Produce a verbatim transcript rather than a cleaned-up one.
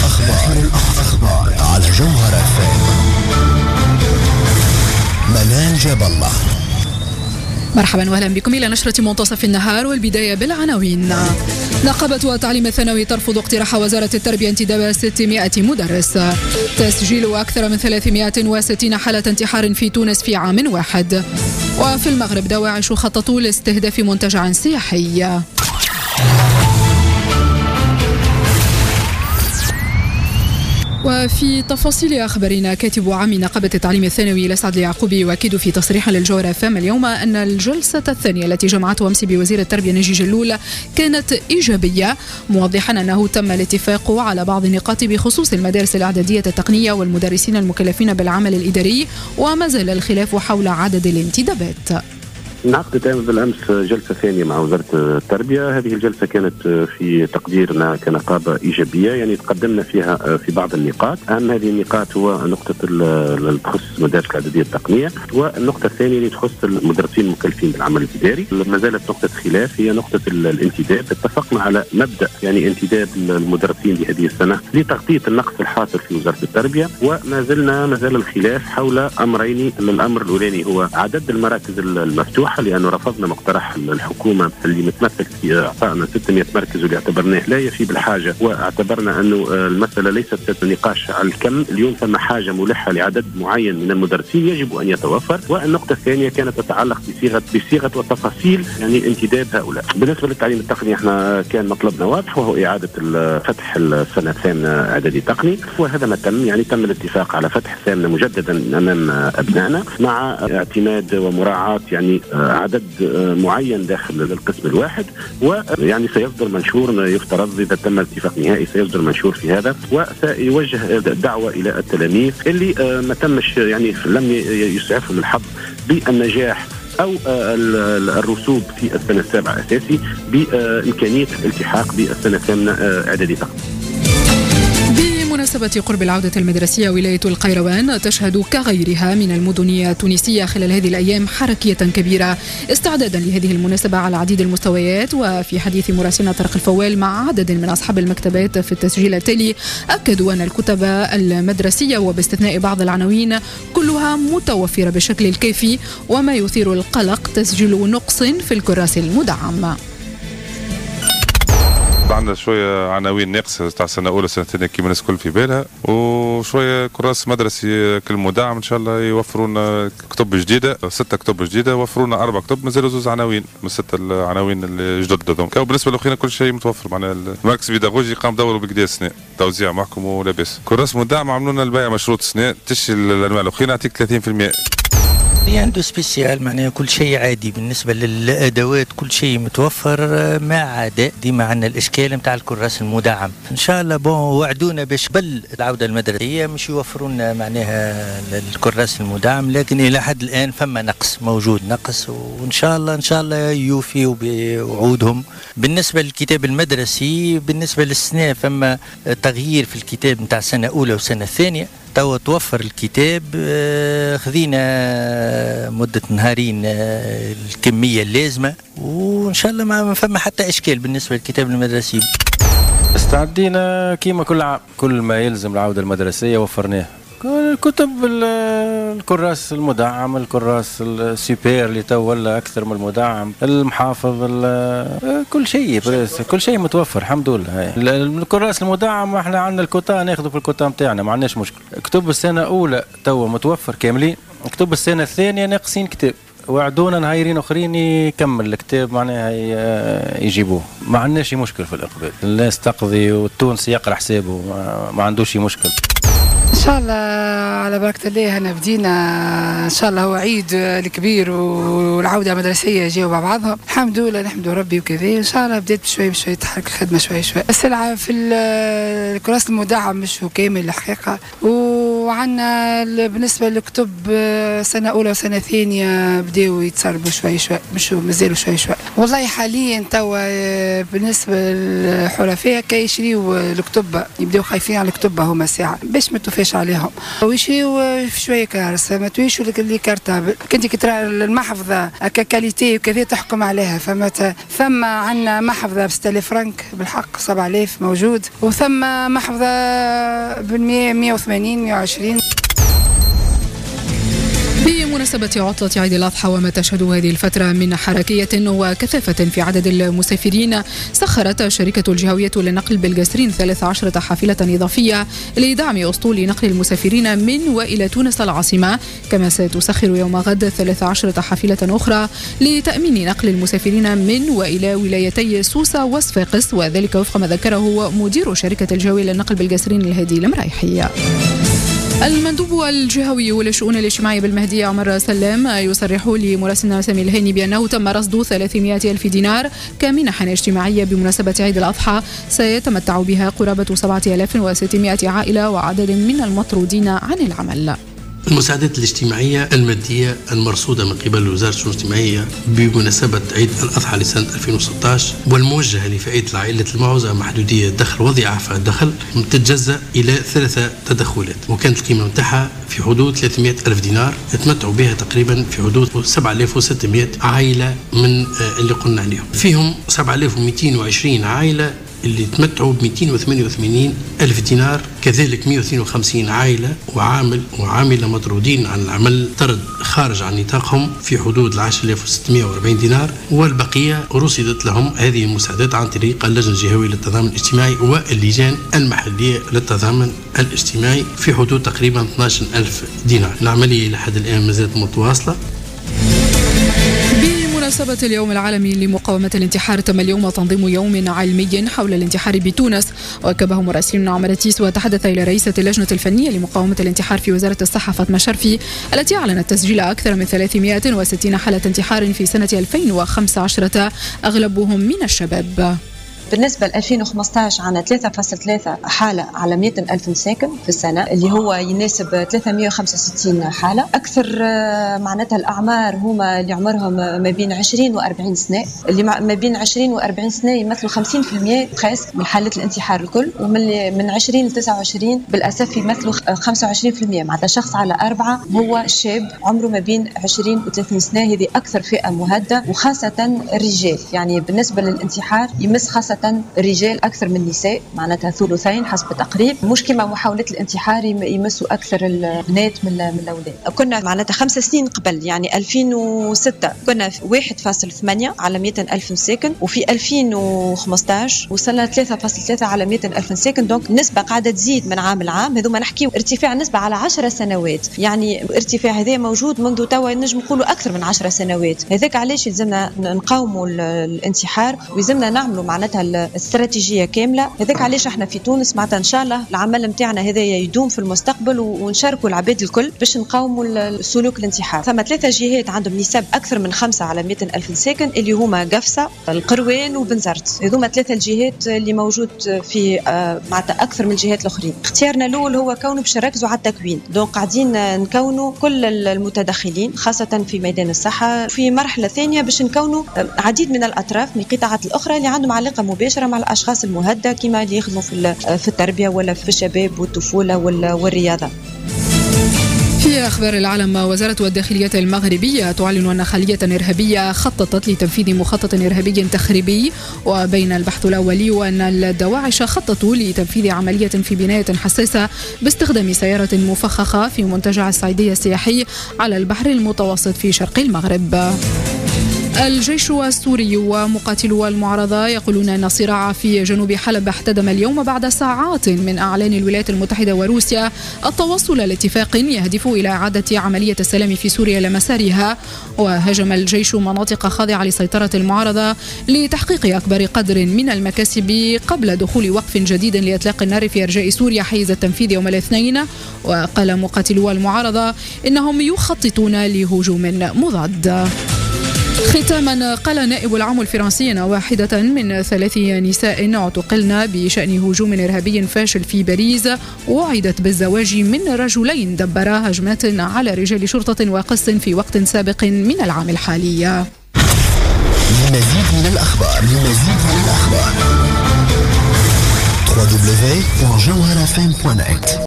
الأخبار الأخبار على جوهر اف ام. منال جاب الله. مرحبا واهلا بكم الى نشرة منتصف النهار، والبداية بالعناوين. نقابة التعليم الثانوي ترفض اقتراح وزارة التربية انتداب ستمائة مدرس. تسجيل أكثر من ثلاثمائة وستين حالة انتحار في تونس في عام واحد. وفي المغرب دواعش خططوا لاستهداف منتجع سياحي. وفي تفاصيل أخبارنا، كاتب عام نقابة التعليم الثانوي الأسعد اليعقوبي يؤكد في تصريح للجوهر اف ام اليوم أن الجلسة الثانية التي جمعته أمس بوزير التربية نجي جلول كانت إيجابية، موضحا أنه تم الاتفاق على بعض النقاط بخصوص المدارس الإعدادية التقنية والمدرسين المكلفين بالعمل الإداري، وما زال الخلاف حول عدد الانتدابات. انعقدت بالامس جلسه ثانيه مع وزاره التربيه. هذه الجلسه كانت في تقديرنا كنقابه ايجابيه، يعني تقدمنا فيها في بعض النقاط. اهم هذه النقاط هو نقطه اللي تخص مدارس الاعداديه التقنيه، والنقطه الثانيه اللي تخص المدرسين المكلفين بالعمل الاداري. ما زالت نقطه خلاف هي نقطه الانتداب. اتفقنا على مبدا يعني انتداب المدرسين لهذه السنه لتغطيه النقص الحاصل في وزاره التربيه، وما زلنا ما زال الخلاف حول امرين. الامر الاولاني هو عدد المراكز المفتوحه، لأنه رفضنا مقترح الحكومة اللي متمثل في إعطائنا ستمائة مركز، واللي اعتبرناه لا يفي بالحاجة، واعتبرنا أنه المسألة ليست نقاش على الكم. اليوم ثم حاجة ملحة لعدد معين من المدرسين يجب أن يتوفر. والنقطة الثانية كانت تتعلق بصيغة بصيغة وتفاصيل يعني انتداب هؤلاء. بالنسبة للتعليم التقني احنا كان مطلبنا واضح، وهو إعادة فتح السنة الثامنة إعدادي تقني، وهذا ما تم. يعني تم الاتفاق على فتح الثامنة مجددا أمام أبنائنا، مع اعتماد ومراعاة يعني عدد معين داخل القسم الواحد. ويعني سيصدر منشور، يفترض إذا تم اتفاق نهائي سيصدر منشور في هذا، وسيوجه دعوة إلى التلاميذ اللي ما تمش يعني لم يسعفهم الحظ بالنجاح أو الرسوب في السنة السابعة أساسي بإمكانية الالتحاق بالسنة الثامنة إعدادي تقني. بمناسبة قرب العودة المدرسية، ولاية القيروان تشهد كغيرها من المدن التونسية خلال هذه الأيام حركية كبيرة استعدادا لهذه المناسبة على عديد المستويات. وفي حديث مراسلنا طارق الفوال مع عدد من أصحاب المكتبات في التسجيل التالي، أكدوا أن الكتب المدرسية وباستثناء بعض العناوين كلها متوفرة بالشكل الكافي، وما يثير القلق تسجيل نقص في الكراس المدعم. عندنا شويه عناوين ناقصه تاع سنه اولى سنه ثانيه كيما الناس الكل في بالها، وشويه كراس مدرسي كل مدعم ان شاء الله يوفروا لنا كتب جديده، ستة كتب جديده، يوفروا لنا اربع كتب، مازالوا زوز عناوين من الستة العناوين الجدد هذوم. وبالنسبه للاخرين كل شيء متوفر، معناها المركز البيداغوجي قام دوروا بكدا سنه توزيع محكم ولاباس. كراس مدعم عملوا لنا البيع مشروط سنه، تشي الانواع الاخرين نعطيك ثلاثين بالمئة. عنده سبيسيال، معناها كل شيء عادي بالنسبة للأدوات، كل شيء متوفر ما عدا ديما عندنا الإشكال متاع الكراس المدعم. إن شاء الله بون وعدونا باش قبل العودة المدرسية مش يوفروا لنا معناها الكراس المدعم، لكن إلى حد الآن فما نقص، موجود نقص، وإن شاء الله إن شاء الله يوفيوا بوعودهم. بالنسبة للكتاب المدرسي، بالنسبة للسنة فما تغيير في الكتاب متاع سنة أولى وسنة ثانية. توا توفر الكتاب، خذينا مدة نهارين الكمية اللازمة، وإن شاء الله ما فما حتى إشكال بالنسبة للكتاب المدرسي. استعدينا كيما كل عام، كل ما يلزم العودة المدرسية وفرناه. الكتب الكراس المدعم، الكراس السوبر اللي تو ولا اكثر من المدعم، المحافظ، كل شيء كل شيء متوفر الحمد لله. الكراس المدعم احنا عندنا الكوتا ناخذه في الكوتا نتاعنا، ما عندناش مشكل. كتب السنه الاولى تو متوفر كاملين، كتب السنه الثانيه ناقصين كتاب، وعدونا نهايرين اخرين يكمل الكتاب معناها يجيبوه. ما عندناش مشكل في الاقبال، الناس تقضي والتونسي يقرا حسابه، ما عندوش مشكل. ان شاء الله على بركه الله. انا بدينا ان شاء الله، هو عيد الكبير والعوده المدرسيه جاوا مع بعضهم الحمد لله، نحمد ربي وكذا. ان شاء الله بدات بشوي بشوي تحرك الخدمه شوي شوي. السلعه في الكراس المدعم مش هو كامل الحقيقه، و وعنا بالنسبة للكتب سنة أولى وسنة ثانية بدأوا يتسربوا شوي شوي، مش مازالوا شوي شوي. والله حاليا توا بالنسبة للحرفاء كي يشريوا الكتب يبدأوا خايفين على الكتب هما ساعة باش ما توفاش عليهم، ويشريوا شوية كارث ما تويشوا اللي كارتابل. كنت كترى المحفظة ككاليتي وكذا تحكم عليها، فما ثم عنا محفظة بستة آلاف فرنك بالحق سبعة آلاف موجود، وثم محفظة بالمية مية وثمانين مية وعشرين. بمناسبة عطلة عيد الأضحى وما تشهده هذه الفترة من حركية وكثافة في عدد المسافرين، سخرت شركة الجهوية للنقل بالقصرين ثلاث عشرة حافلة إضافية لدعم أسطول نقل المسافرين من وإلى تونس العاصمة، كما ستسخر يوم غد ثلاث عشرة حافلة أخرى لتأمين نقل المسافرين من وإلى ولايتي سوسة وصفاقس، وذلك وفق ما ذكره مدير شركة الجهوية للنقل بالقصرين الهادي المرايحي. المندوب الجهوي للشؤون الاجتماعية بالمهدية عمر سلام يصرح لمراسلنا سامي الهاني بأنه تم رصد ثلاثمائة ألف دينار كمنحة اجتماعية بمناسبة عيد الأضحى سيتمتع بها قرابة سبعة آلاف وستمائة عائلة وعدد من المطرودين عن العمل. المساعدات الاجتماعية المادية المرصودة من قبل وزارة الشؤون الاجتماعية بمناسبة عيد الأضحى لسنة ألفين وستة عشر والموجهة لفئة العائلة المعوزة محدودية الدخل وضعاف الدخل تتجزأ إلى ثلاثة تدخلات، وكانت القيمة متاعها في حدود ثلاثمائة ألف دينار يتمتع بها تقريبا في حدود سبعة آلاف وستمائة عائلة من اللي قلنا عليهم، فيهم سبعة آلاف ومئتين وعشرين عائلة اللي تمتعوا ب مئتين وثمانية وثمانين ألف دينار، كذلك مئة واثنين وخمسين عائلة وعامل وعاملة مطرودين عن العمل طرد خارج عن نطاقهم في حدود عشرة آلاف وستمائة وأربعين دينار، والبقية رصدت لهم هذه المساعدات عن طريق اللجنة الجهوية للتضامن الاجتماعي واللجان المحلية للتضامن الاجتماعي في حدود تقريبا اثني عشر ألف دينار. العملية لحد الآن ما زالت متواصلة. بمناسبة اليوم العالمي لمقاومة الانتحار تم اليوم تنظيم يوم علمي حول الانتحار بتونس، وكبه مراسلنا عمر تيس وتحدث إلى رئيسة اللجنة الفنية لمقاومة الانتحار في وزارة الصحة فاطمة شرفي التي أعلنت تسجيل أكثر من ثلاثمائة وستين حالة انتحار في سنة ألفين وخمسة عشر أغلبهم من الشباب. بالنسبة ل ألفين وخمسة عشر عنا ثلاثة فاصلة ثلاثة حالة على مئة ألف ساكن في السنة، اللي هو يناسب ثلاثمائة وخمسة وستين حالة. أكثر معناتها الأعمار هما اللي عمرهم ما بين عشرين وأربعين سنة، اللي ما بين عشرين وأربعين سنة يمثلوا خمسين بالمئة خاص من حالات الانتحار الكل، ومن من عشرين لتسعة وعشرين بالأسف يمثلوا خمسة وعشرين بالمئة، معناتها شخص على أربعة هو شاب عمره ما بين عشرين وثلاثين سنة. هذه أكثر فئة مهددة، وخاصة الرجال، يعني بالنسبة للانتحار يمس خاصة الرجال أكثر من النساء، معناتها ثلثين حسب التقريب، مش كما محاولة الانتحار يمسوا أكثر البنات من الأولاد. كنا معناتها خمس سنين قبل، يعني ألفين وستة كنا واحد فاصلة ثمانية على مئة ألف ساكن، وفي ألفين وخمسة عشر وصلنا ثلاثة فاصلة ثلاثة على مئة ألف ساكن، دونك النسبة قاعدة تزيد من عام لعام. هذو ما نحكي ارتفاع النسبة على عشر سنوات، يعني ارتفاع هذا موجود منذ توا نجم نقولوا أكثر من عشر سنوات. هذاك علاش يلزمنا نقاوموا الانتحار ويلزمنا نعملوا معناتها استراتيجية كاملة. هذاك علاش احنا في تونس معناتها ان شاء الله العمل نتاعنا هذا يدوم في المستقبل، ونشاركوا العباد الكل باش نقاوموا السلوك الانتحار. ثم ثلاثة جهات عندهم نسب اكثر من خمسة على مئة ألف ساكن، اللي هما قفصة، القروان، وبنزرت. هذوما ثلاثة الجهات اللي موجود في آه معناتها اكثر من الجهات الاخرين. اختيارنا الاول هو كونه باش نركزوا على التكوين، دونك قاعدين نكونوا كل المتدخلين خاصة في ميدان الصحة. في مرحلة ثانية باش نكونوا عديد من الاطراف من القطاعات الاخرى اللي عندهم علاقة مباشرة مع الاشخاص المهددة، كما اللي يخدموا في في التربية ولا في الشباب والطفولة والرياضة. في أخبار العالم، وزارة الداخلية المغربية تعلن أن خلية إرهابية خططت لتنفيذ مخطط إرهابي تخريبي، وبين البحث الأولي وأن الدواعش خططوا لتنفيذ عملية في بناية حساسة باستخدام سيارة مفخخة في منتجع السعيدية السياحي على البحر المتوسط في شرق المغرب. الجيش السوري ومقاتلو المعارضة يقولون أن الصراع في جنوب حلب احتدم اليوم بعد ساعات من أعلان الولايات المتحدة وروسيا التوصل لاتفاق يهدف إلى إعادة عملية السلام في سوريا إلى مسارها. وهاجم الجيش مناطق خاضعة لسيطرة المعارضة لتحقيق أكبر قدر من المكاسب قبل دخول وقف جديد لإطلاق النار في أرجاء سوريا حيز التنفيذ يوم الاثنين. وقال مقاتلو المعارضة إنهم يخططون لهجوم مضاد. ختاما، قال نائب العام الفرنسي أن واحدة من ثلاث نساء اعتقلن بشأن هجوم إرهابي فاشل في باريس وعدت بالزواج من رجلين دبرا هجمات على رجال شرطة وقص في وقت سابق من العام الحالي. للمزيد من الأخبار للمزيد من الأخبار دبليو دبليو دبليو دوت جوهرة إف إم دوت نت